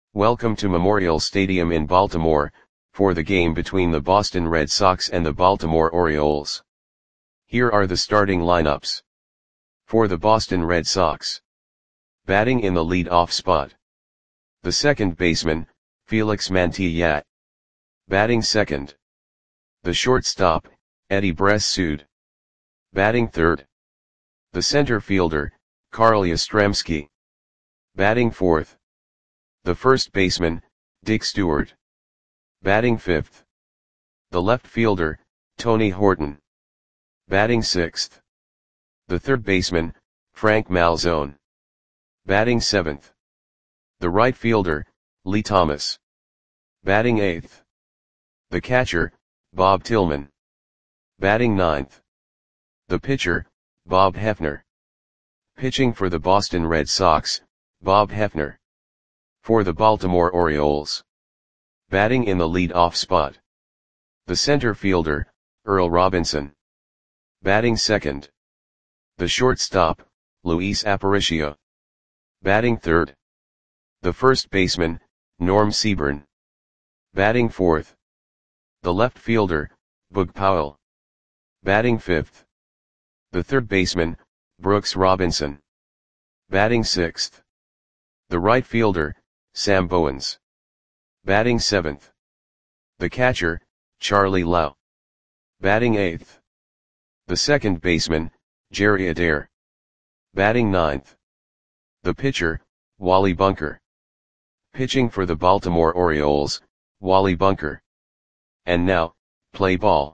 Welcome to Memorial Stadium in Baltimore, for the game between the Boston Red Sox and the Baltimore Orioles. Here are the starting lineups. For the Boston Red Sox. Batting in the lead-off spot. The second baseman, Felix Mantilla. Batting second. The shortstop, Eddie Bressoud. Batting third. The center fielder, Carl Yastrzemski. Batting fourth. The first baseman, Dick Stewart. Batting fifth. The left fielder, Tony Horton. Batting sixth. The third baseman, Frank Malzone. Batting seventh. The right fielder, Lee Thomas. Batting eighth. The catcher, Bob Tillman. Batting ninth. The pitcher, Bob Hefner. Pitching for the Boston Red Sox, Bob Hefner. For the Baltimore Orioles. Batting in the lead-off spot. The center fielder, Earl Robinson. Batting second. The shortstop, Luis Aparicio. Batting third. The first baseman, Norm Seaburn. Batting fourth. The left fielder, Boog Powell. Batting fifth. The third baseman, Brooks Robinson. Batting sixth. The right fielder, Sam Bowens. Batting seventh. The catcher, Charlie Lau. Batting eighth. The second baseman, Jerry Adair. Batting ninth. The pitcher, Wally Bunker. Pitching for the Baltimore Orioles, Wally Bunker. And now, play ball.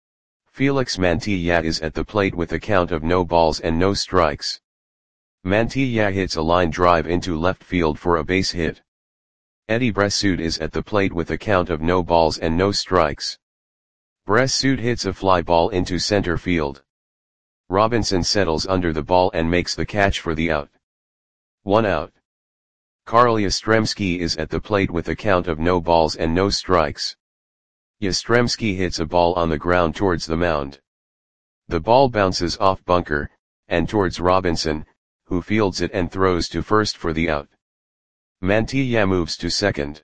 Felix Mantilla is at the plate with a count of no balls and no strikes. Mantilla hits a line drive into left field for a base hit. Eddie Bressoud is at the plate with a count of no balls and no strikes. Bressoud hits a fly ball into center field. Robinson settles under the ball and makes the catch for the out. 1 out. Carl Yastrzemski is at the plate with a count of no balls and no strikes. Yastrzemski hits a ball on the ground towards the mound. The ball bounces off Bunker, and towards Robinson, who fields it and throws to first for the out. Mantilla moves to second.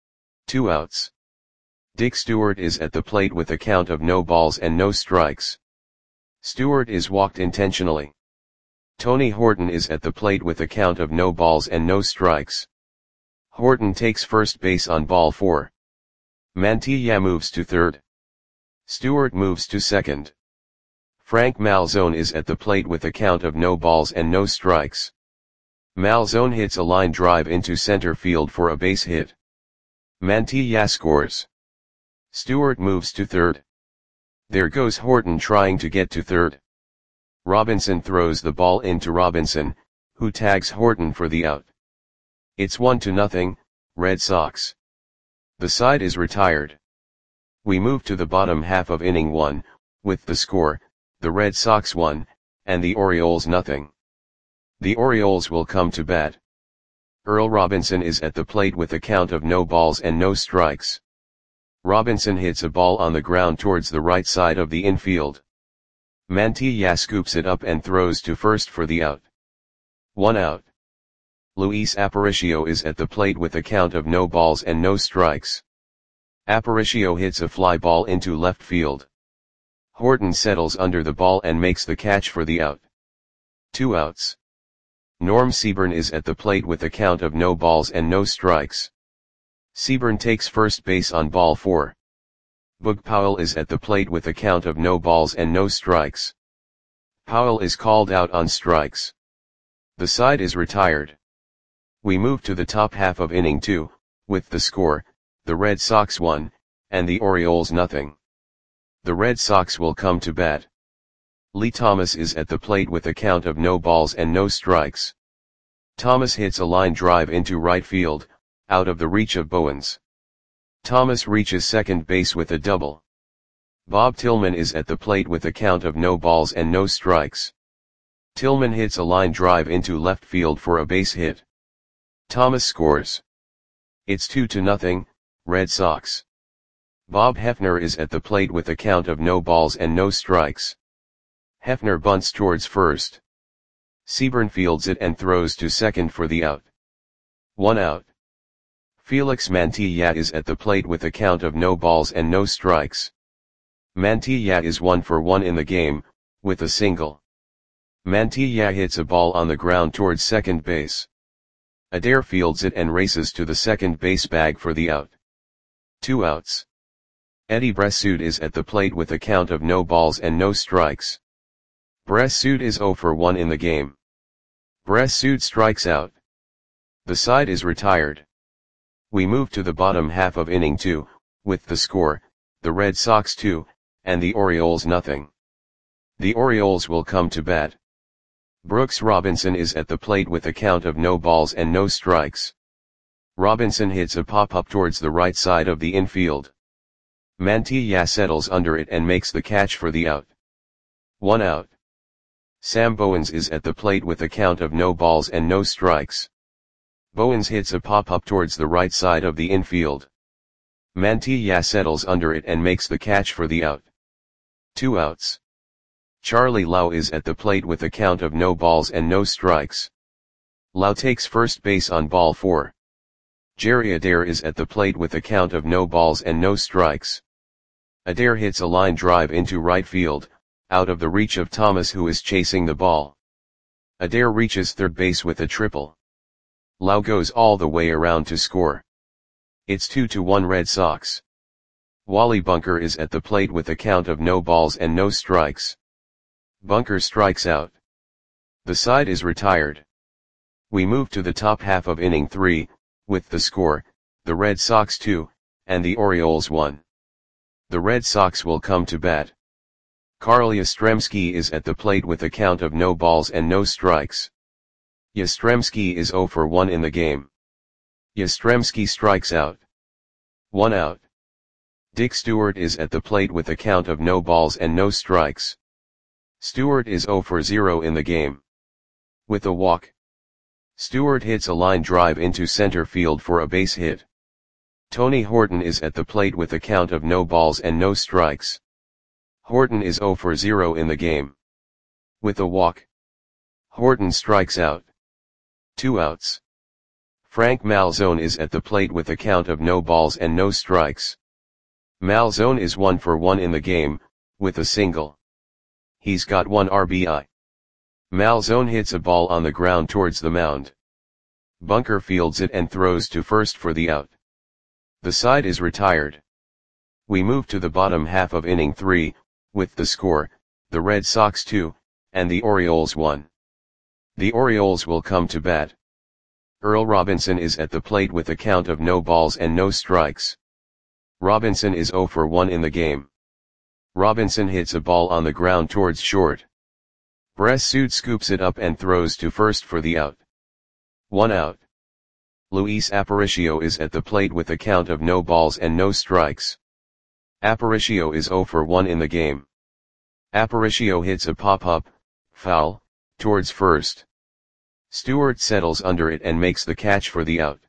2 outs. Dick Stewart is at the plate with a count of no balls and no strikes. Stewart is walked intentionally. Tony Horton is at the plate with a count of no balls and no strikes. Horton takes first base on ball 4. Mantilla moves to third. Stewart moves to second. Frank Malzone is at the plate with a count of no balls and no strikes. Malzone hits a line drive into center field for a base hit. Mantilla scores. Stewart moves to third. There goes Horton trying to get to third. Robinson throws the ball into Robinson, who tags Horton for the out. It's 1-0, Red Sox. The side is retired. We move to the bottom half of inning 1, with the score, the Red Sox 1, and the Orioles 0. The Orioles will come to bat. Earl Robinson is at the plate with a count of no balls and no strikes. Robinson hits a ball on the ground towards the right side of the infield. Mantilla scoops it up and throws to first for the out. 1 out. Luis Aparicio is at the plate with a count of no balls and no strikes. Aparicio hits a fly ball into left field. Horton settles under the ball and makes the catch for the out. 2 outs. Norm Seaburn is at the plate with a count of no balls and no strikes. Seaburn takes first base on ball 4. Boog Powell is at the plate with a count of no balls and no strikes. Powell is called out on strikes. The side is retired. We move to the top half of inning 2, with the score, the Red Sox 1, and the Orioles 0. The Red Sox will come to bat. Lee Thomas is at the plate with a count of no balls and no strikes. Thomas hits a line drive into right field, out of the reach of Bowens. Thomas reaches second base with a double. Bob Tillman is at the plate with a count of no balls and no strikes. Tillman hits a line drive into left field for a base hit. Thomas scores. It's 2-0, Red Sox. Bob Hefner is at the plate with a count of no balls and no strikes. Hefner bunts towards first. Seaburn fields it and throws to second for the out. 1 out. Felix Mantilla is at the plate with a count of no balls and no strikes. Mantilla is 1 for 1 in the game, with a single. Mantilla hits a ball on the ground towards second base. Adair fields it and races to the second base bag for the out. 2 outs. Eddie Bressoud is at the plate with a count of no balls and no strikes. Bressoud is 0 for 1 in the game. Bressoud strikes out. The side is retired. We move to the bottom half of inning 2, with the score, the Red Sox 2, and the Orioles nothing. The Orioles will come to bat. Brooks Robinson is at the plate with a count of no balls and no strikes. Robinson hits a pop-up towards the right side of the infield. Mantilla settles under it and makes the catch for the out. 1 out. Sam Bowens is at the plate with a count of no balls and no strikes. Bowens hits a pop-up towards the right side of the infield. Mantilla settles under it and makes the catch for the out. 2 outs. Charlie Lau is at the plate with a count of no balls and no strikes. Lau takes first base on ball 4. Jerry Adair is at the plate with a count of no balls and no strikes. Adair hits a line drive into right field, out of the reach of Thomas, who is chasing the ball. Adair reaches third base with a triple. Lau goes all the way around to score. It's 2-1 Red Sox. Wally Bunker is at the plate with a count of no balls and no strikes. Bunker strikes out. The side is retired. We move to the top half of inning 3, with the score, the Red Sox 2, and the Orioles 1. The Red Sox will come to bat. Carl Yastrzemski is at the plate with a count of no balls and no strikes. Yastrzemski is 0 for 1 in the game. Yastrzemski strikes out. 1 out. Dick Stewart is at the plate with a count of no balls and no strikes. Stewart is 0 for 0 in the game. With a walk. Stewart hits a line drive into center field for a base hit. Tony Horton is at the plate with a count of no balls and no strikes. Horton is 0 for 0 in the game. With a walk. Horton strikes out. 2 outs. Frank Malzone is at the plate with a count of no balls and no strikes. Malzone is 1 for 1 in the game, with a single. He's got 1 RBI. Malzone hits a ball on the ground towards the mound. Bunker fields it and throws to first for the out. The side is retired. We move to the bottom half of inning 3, with the score, the Red Sox 2, and the Orioles 1. The Orioles will come to bat. Earl Robinson is at the plate with a count of no balls and no strikes. Robinson is 0 for 1 in the game. Robinson hits a ball on the ground towards short. Bressoud scoops it up and throws to first for the out. 1 out. Luis Aparicio is at the plate with a count of no balls and no strikes. Aparicio is 0 for 1 in the game. Aparicio hits a pop-up, foul, towards first. Stewart settles under it and makes the catch for the out.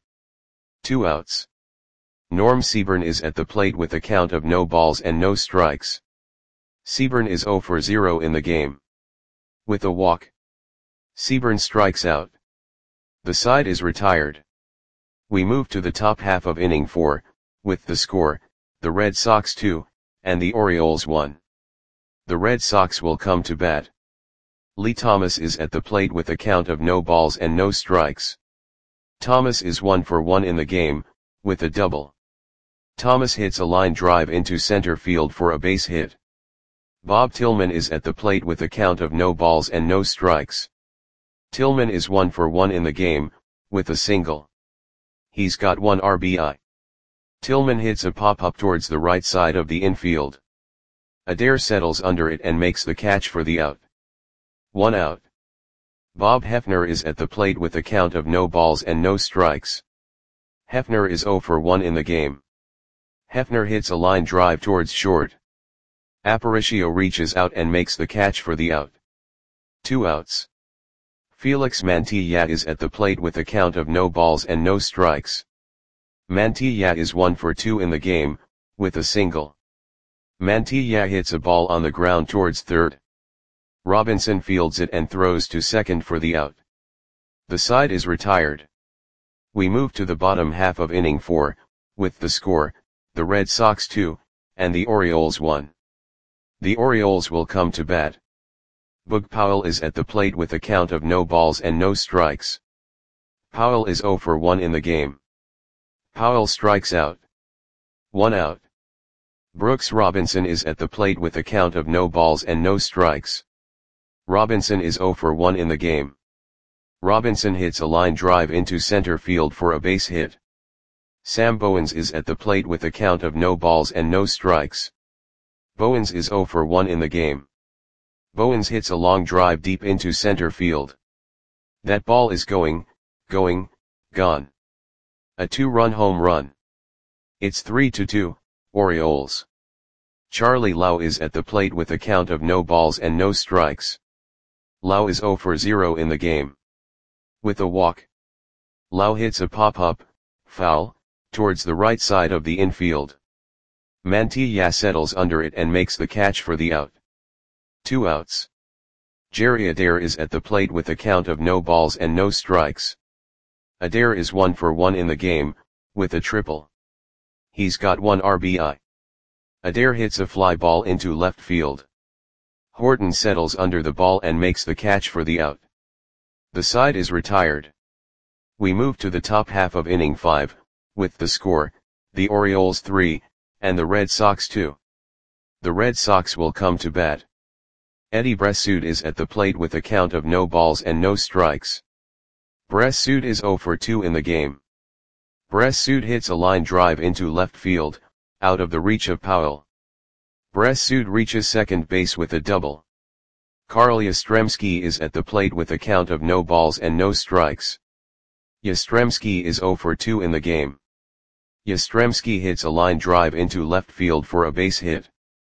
2 outs. Norm Seaburn is at the plate with a count of no balls and no strikes. Seaburn is 0 for 0 in the game. With a walk. Seaburn strikes out. The side is retired. We move to the top half of inning 4, with the score, the Red Sox 2, and the Orioles 1. The Red Sox will come to bat. Lee Thomas is at the plate with a count of no balls and no strikes. Thomas is 1 for 1 in the game, with a double. Thomas hits a line drive into center field for a base hit. Bob Tillman is at the plate with a count of no balls and no strikes. Tillman is 1 for 1 in the game, with a single. He's got 1 RBI. Tillman hits a pop-up towards the right side of the infield. Adair settles under it and makes the catch for the out. 1 out. Bob Hefner is at the plate with a count of no balls and no strikes. Hefner is 0 for 1 in the game. Hefner hits a line drive towards short. Aparicio reaches out and makes the catch for the out. 2 outs. Felix Mantilla is at the plate with a count of no balls and no strikes. Mantilla is 1 for 2 in the game, with a single. Mantilla hits a ball on the ground towards third. Robinson fields it and throws to second for the out. The side is retired. We move to the bottom half of inning 4, with the score, the Red Sox 2, and the Orioles 1. The Orioles will come to bat. Boog Powell is at the plate with a count of no balls and no strikes. Powell is 0 for 1 in the game. Powell strikes out. 1 out. Brooks Robinson is at the plate with a count of no balls and no strikes. Robinson is 0 for 1 in the game. Robinson hits a line drive into center field for a base hit. Sam Bowens is at the plate with a count of no balls and no strikes. Bowens is 0 for 1 in the game. Bowens hits a long drive deep into center field. That ball is gone. A 2-run home run. It's 3-2, Orioles. Charlie Lau is at the plate with a count of no balls and no strikes. Lau is 0 for 0 in the game. With a walk. Lau hits a pop-up, foul, towards the right side of the infield. Mantilla settles under it and makes the catch for the out. 2 outs. Jerry Adair is at the plate with a count of no balls and no strikes. Adair is 1 for 1 in the game, with a triple. He's got 1 RBI. Adair hits a fly ball into left field. Horton settles under the ball and makes the catch for the out. The side is retired. We move to the top half of inning 5, with the score, the Orioles 3, and the Red Sox 2. The Red Sox will come to bat. Eddie Bressoud is at the plate with a count of no balls and no strikes. Bressoud is 0 for 2 in the game. Bressoud hits a line drive into left field, out of the reach of Powell. Bressoud reaches second base with a double. Carl Yastrzemski is at the plate with a count of no balls and no strikes. Yastrzemski is 0 for 2 in the game. Yastrzemski hits a line drive into left field for a base hit.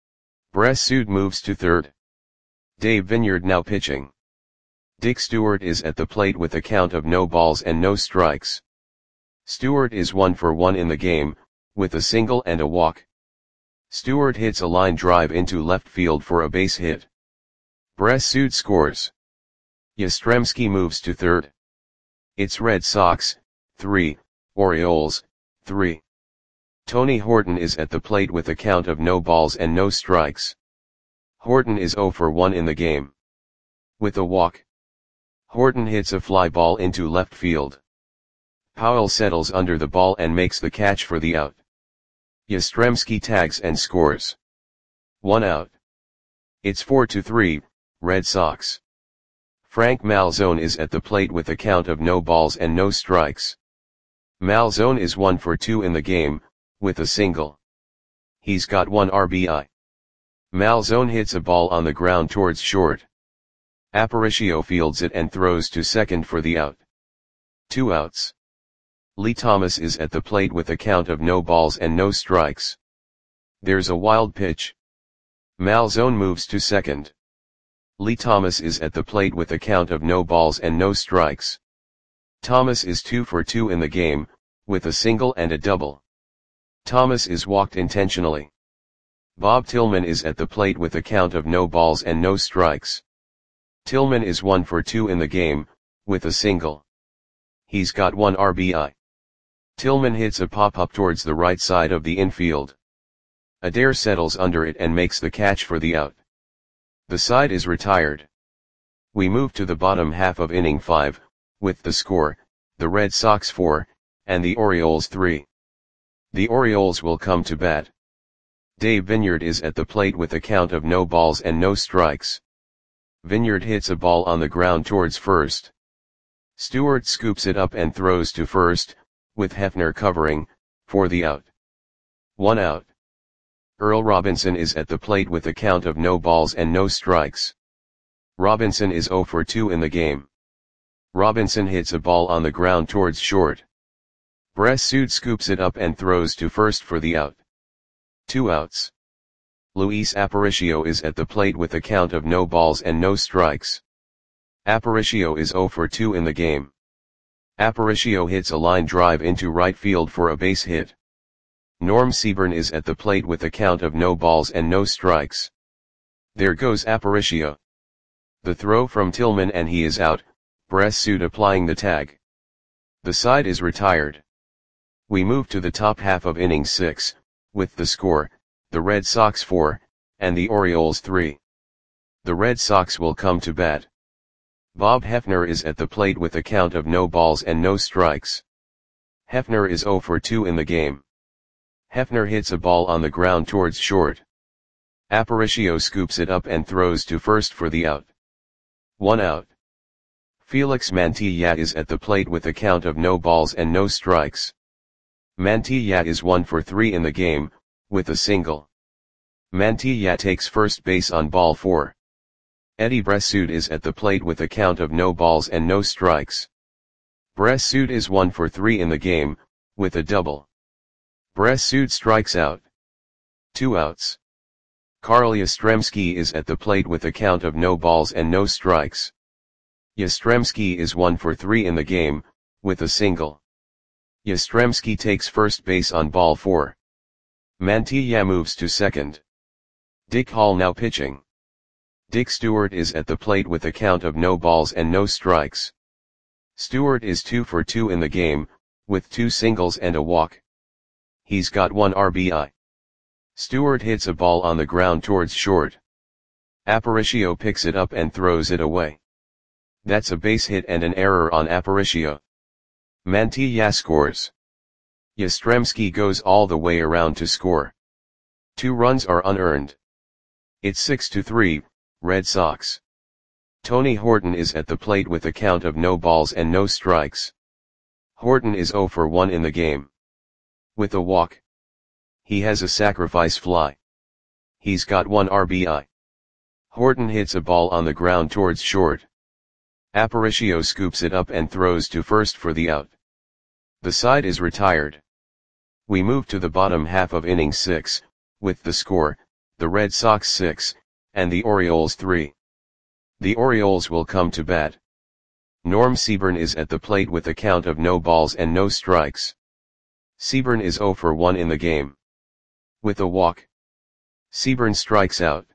Bressoud moves to third. Dave Vineyard now pitching. Dick Stewart is at the plate with a count of no balls and no strikes. Stewart is 1 for 1 in the game, with a single and a walk. Stewart hits a line drive into left field for a base hit. Bressoud scores. Yastrzemski moves to third. It's Red Sox, 3, Orioles, 3. Tony Horton is at the plate with a count of no balls and no strikes. Horton is 0 for 1 in the game. With a walk. Horton hits a fly ball into left field. Powell settles under the ball and makes the catch for the out. Yastrzemski tags and scores. 1 out. It's 4-3, Red Sox. Frank Malzone is at the plate with a count of no balls and no strikes. Malzone is 1 for 2 in the game, with a single. He's got 1 RBI. Malzone hits a ball on the ground towards short. Aparicio fields it and throws to second for the out. 2 outs. Lee Thomas is at the plate with a count of no balls and no strikes. There's a wild pitch. Malzone moves to second. Lee Thomas is at the plate with a count of no balls and no strikes. Thomas is 2 for 2 in the game, with a single and a double. Thomas is walked intentionally. Bob Tillman is at the plate with a count of no balls and no strikes. Tillman is 1 for 2 in the game, with a single. He's got 1 RBI. Tillman hits a pop-up towards the right side of the infield. Adair settles under it and makes the catch for the out. The side is retired. We move to the bottom half of inning 5, with the score, the Red Sox 4, and the Orioles 3. The Orioles will come to bat. Dave Vineyard is at the plate with a count of no balls and no strikes. Vineyard hits a ball on the ground towards first. Stewart scoops it up and throws to first, with Hefner covering, for the out. 1 out. Earl Robinson is at the plate with a count of no balls and no strikes. Robinson is 0 for 2 in the game. Robinson hits a ball on the ground towards short. Bressoud scoops it up and throws to first for the out. 2 outs. Luis Aparicio is at the plate with a count of no balls and no strikes. Aparicio is 0 for 2 in the game. Aparicio hits a line drive into right field for a base hit. Norm Seaburn is at the plate with a count of no balls and no strikes. There goes Aparicio. The throw from Tillman and he is out, Bressoud applying the tag. The side is retired. We move to the top half of inning 6, with the score, the Red Sox 4, and the Orioles 3. The Red Sox will come to bat. Bob Hefner is at the plate with a count of no balls and no strikes. Hefner is 0 for 2 in the game. Hefner hits a ball on the ground towards short. Aparicio scoops it up and throws to first for the out. 1 out. Felix Mantilla is at the plate with a count of no balls and no strikes. Mantilla is 1 for 3 in the game, with a single. Mantilla takes first base on ball 4. Eddie Bressoud is at the plate with a count of no balls and no strikes. Bressoud is 1 for 3 in the game, with a double. Bressoud strikes out. 2 outs. Carl Yastrzemski is at the plate with a count of no balls and no strikes. Yastrzemski is 1 for 3 in the game, with a single. Yastrzemski takes first base on ball 4. Mantilla moves to second. Dick Hall now pitching. Dick Stewart is at the plate with a count of no balls and no strikes. Stewart is 2 for 2 in the game, with 2 singles and a walk. He's got 1 RBI. Stewart hits a ball on the ground towards short. Aparicio picks it up and throws it away. That's a base hit and an error on Aparicio. Mantilla scores. Yastrzemski goes all the way around to score. 2 runs are unearned. It's 6-3, Red Sox. Tony Horton is at the plate with a count of no balls and no strikes. Horton is 0 for 1 in the game. With a walk. He has a sacrifice fly. He's got 1 RBI. Horton hits a ball on the ground towards short. Aparicio scoops it up and throws to first for the out. The side is retired. We move to the bottom half of inning 6, with the score, the Red Sox 6, and the Orioles 3. The Orioles will come to bat. Norm Seaburn is at the plate with a count of no balls and no strikes. Seaburn is 0 for 1 in the game. With a walk. Seaburn strikes out.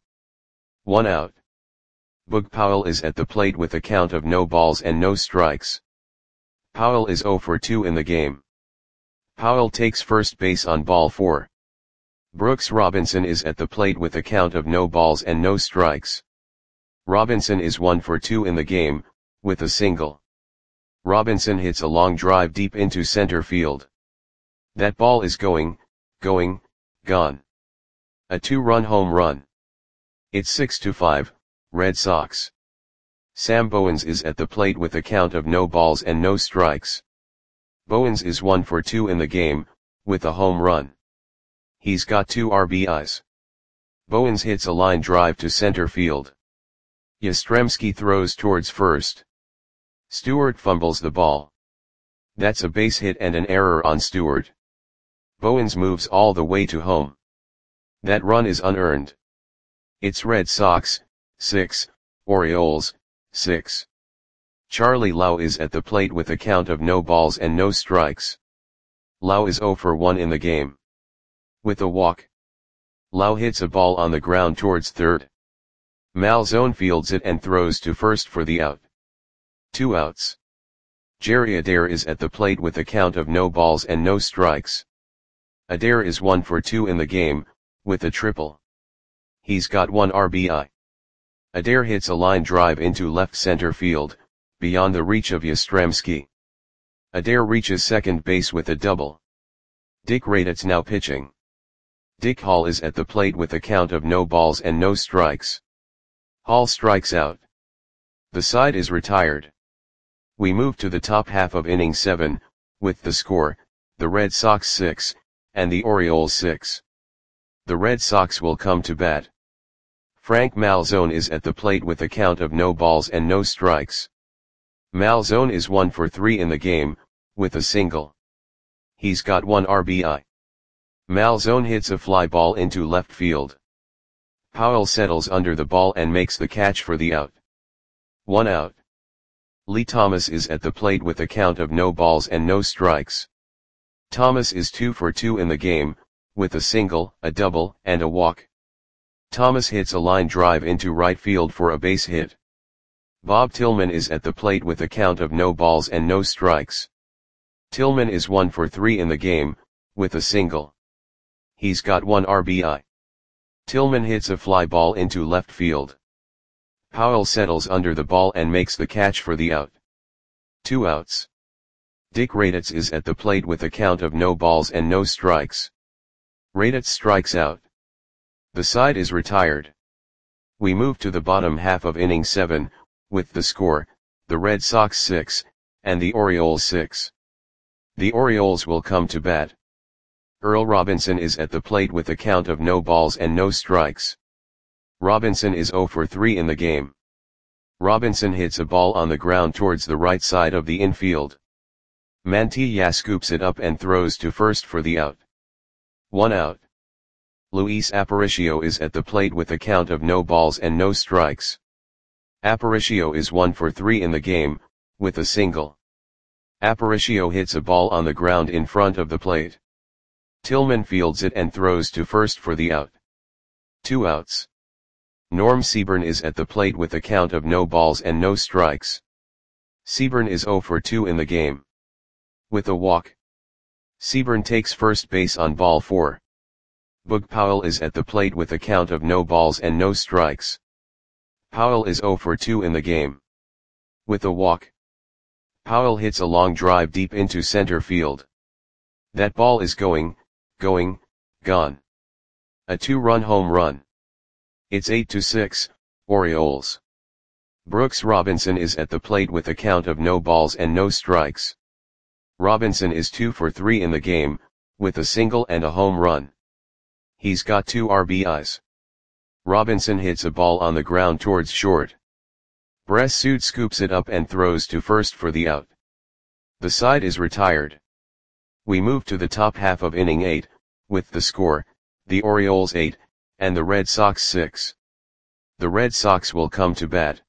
1 out. Boog Powell is at the plate with a count of no balls and no strikes. Powell is 0 for 2 in the game. Powell takes first base on ball 4. Brooks Robinson is at the plate with a count of no balls and no strikes. Robinson is 1 for 2 in the game, with a single. Robinson hits a long drive deep into center field. That ball is gone. A 2-run home run. It's 6-5, Red Sox. Sam Bowens is at the plate with a count of no balls and no strikes. Bowens is 1 for 2 in the game, with a home run. He's got 2 RBIs. Bowens hits a line drive to center field. Yastrzemski throws towards first. Stewart fumbles the ball. That's a base hit and an error on Stewart. Bowens moves all the way to home. That run is unearned. It's Red Sox 6, Orioles 6. Charlie Lau is at the plate with a count of no balls and no strikes. Lau is 0 for 1 in the game. With a walk. Lau hits a ball on the ground towards third. Malzone fields it and throws to first for the out. 2 outs. Jerry Adair is at the plate with a count of no balls and no strikes. Adair is 1 for 2 in the game, with a triple. He's got 1 RBI. Adair hits a line drive into left center field, beyond the reach of Yastrzemski. Adair reaches second base with a double. Dick Raditz now pitching. Dick Hall is at the plate with a count of no balls and no strikes. Hall strikes out. The side is retired. We move to the top half of inning 7, with the score, the Red Sox 6, and the Orioles 6. The Red Sox will come to bat. Frank Malzone is at the plate with a count of no balls and no strikes. Malzone is 1 for 3 in the game, with a single. He's got 1 RBI. Malzone hits a fly ball into left field. Powell settles under the ball and makes the catch for the out. 1 out. Lee Thomas is at the plate with a count of no balls and no strikes. Thomas is 2 for 2 in the game, with a single, a double, and a walk. Thomas hits a line drive into right field for a base hit. Bob Tillman is at the plate with a count of no balls and no strikes. Tillman is 1 for 3 in the game, with a single. He's got 1 RBI. Tillman hits a fly ball into left field. Powell settles under the ball and makes the catch for the out. 2 outs. Dick Raditz is at the plate with a count of no balls and no strikes. Raditz strikes out. The side is retired. We move to the bottom half of inning 7, with the score, the Red Sox 6, and the Orioles 6. The Orioles will come to bat. Earl Robinson is at the plate with a count of no balls and no strikes. Robinson is 0 for 3 in the game. Robinson hits a ball on the ground towards the right side of the infield. Mantilla scoops it up and throws to first for the out. 1 out. Luis Aparicio is at the plate with a count of no balls and no strikes. Aparicio is 1 for 3 in the game, with a single. Aparicio hits a ball on the ground in front of the plate. Tillman fields it and throws to first for the out. 2 outs. Norm Seaburn is at the plate with a count of no balls and no strikes. Seaburn is 0 for 2 in the game. With a walk. Seaburn takes first base on ball 4. Boog Powell is at the plate with a count of no balls and no strikes. Powell is 0 for 2 in the game. With a walk. Powell hits a long drive deep into center field. That ball is gone. A 2-run home run. It's 8-6, Orioles. Brooks Robinson is at the plate with a count of no balls and no strikes. Robinson is 2 for 3 in the game, with a single and a home run. He's got 2 RBIs. Robinson hits a ball on the ground towards short. Bressud scoops it up and throws to first for the out. The side is retired. We move to the top half of inning 8, with the score, the Orioles 8, and the Red Sox 6. The Red Sox will come to bat.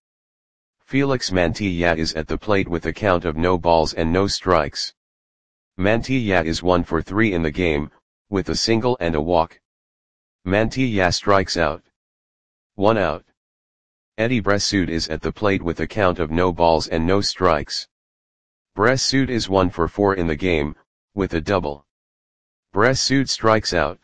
Felix Mantilla is at the plate with a count of no balls and no strikes. Mantilla is 1 for 3 in the game, with a single and a walk. Mantilla strikes out. 1 out. Eddie Bressud is at the plate with a count of no balls and no strikes. Bressud is 1 for 4 in the game, with a double. Bressud strikes out.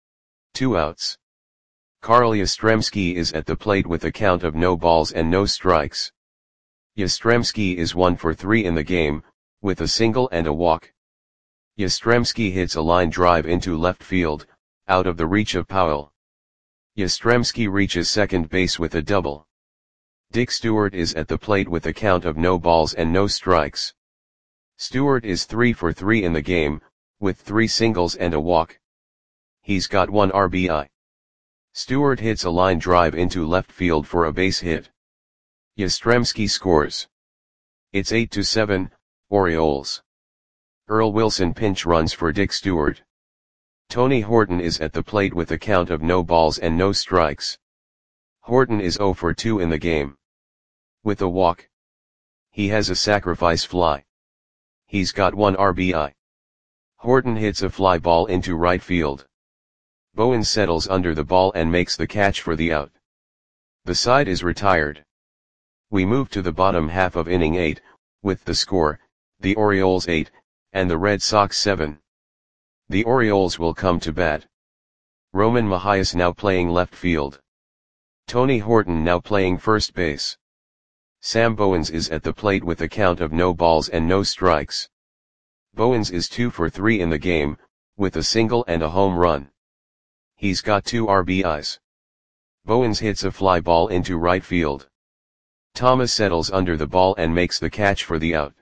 2 outs. Carl Yastrzemski is at the plate with a count of no balls and no strikes. Yastrzemski is 1 for 3 in the game, with a single and a walk. Yastrzemski hits a line drive into left field, out of the reach of Powell. Yastrzemski reaches second base with a double. Dick Stewart is at the plate with a count of no balls and no strikes. Stewart is 3 for 3 in the game, with 3 singles and a walk. He's got 1 RBI. Stewart hits a line drive into left field for a base hit. Yastrzemski scores. It's 8-7, Orioles. Earl Wilson pinch runs for Dick Stewart. Tony Horton is at the plate with a count of no balls and no strikes. Horton is 0 for 2 in the game. With a walk. He has a sacrifice fly. He's got 1 RBI. Horton hits a fly ball into right field. Bowen settles under the ball and makes the catch for the out. The side is retired. We move to the bottom half of inning 8, with the score, the Orioles 8, and the Red Sox 7. The Orioles will come to bat. Roman Mahias now playing left field. Tony Horton now playing first base. Sam Bowens is at the plate with a count of no balls and no strikes. Bowens is 2 for 3 in the game, with a single and a home run. He's got 2 RBIs. Bowens hits a fly ball into right field. Thomas settles under the ball and makes the catch for the out.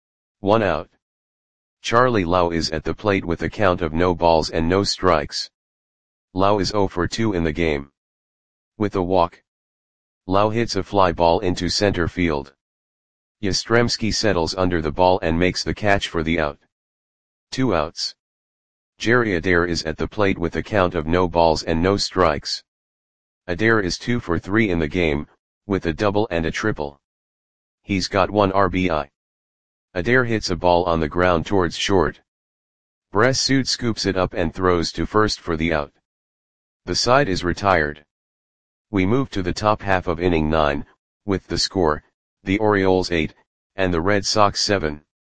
1 out. Charlie Lau is at the plate with a count of no balls and no strikes. Lau is 0 for 2 in the game. With a walk. Lau hits a fly ball into center field. Yastrzemski settles under the ball and makes the catch for the out. 2 outs. Jerry Adair is at the plate with a count of no balls and no strikes. Adair is 2 for 3 in the game, with a double and a triple. He's got 1 RBI. Adair hits a ball on the ground towards short. Bressud scoops it up and throws to first for the out. The side is retired. We move to the top half of inning 9, with the score, the Orioles 8, and the Red Sox 7.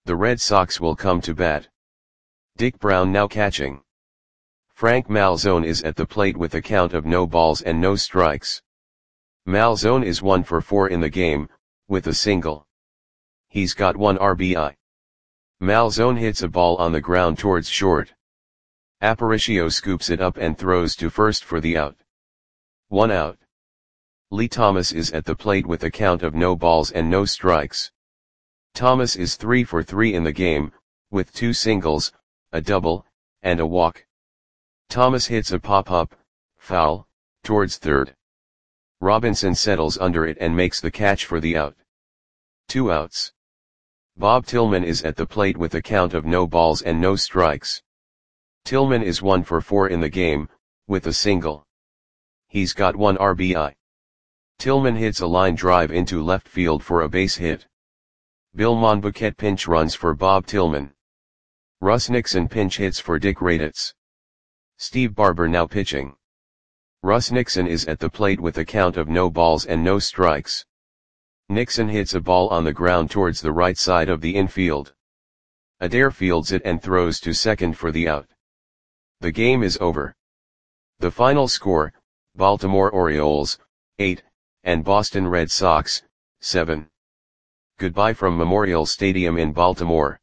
The Red Sox will come to bat. Dick Brown now catching. Frank Malzone is at the plate with a count of no balls and no strikes. Malzone is 1 for 4 in the game, with a single. He's got 1 RBI. Malzone hits a ball on the ground towards short. Aparicio scoops it up and throws to first for the out. 1 out. Lee Thomas is at the plate with a count of no balls and no strikes. Thomas is 3 for 3 in the game, with 2 singles, a double, and a walk. Thomas hits a pop-up, foul, towards third. Robinson settles under it and makes the catch for the out. 2 outs. Bob Tillman is at the plate with a count of no balls and no strikes. Tillman is 1 for 4 in the game, with a single. He's got 1 RBI. Tillman hits a line drive into left field for a base hit. Bill Monbuquette pinch runs for Bob Tillman. Russ Nixon pinch hits for Dick Raditz. Steve Barber now pitching. Russ Nixon is at the plate with a count of no balls and no strikes. Nixon hits a ball on the ground towards the right side of the infield. Adair fields it and throws to second for the out. The game is over. The final score, Baltimore Orioles, 8, and Boston Red Sox, 7. Goodbye from Memorial Stadium in Baltimore.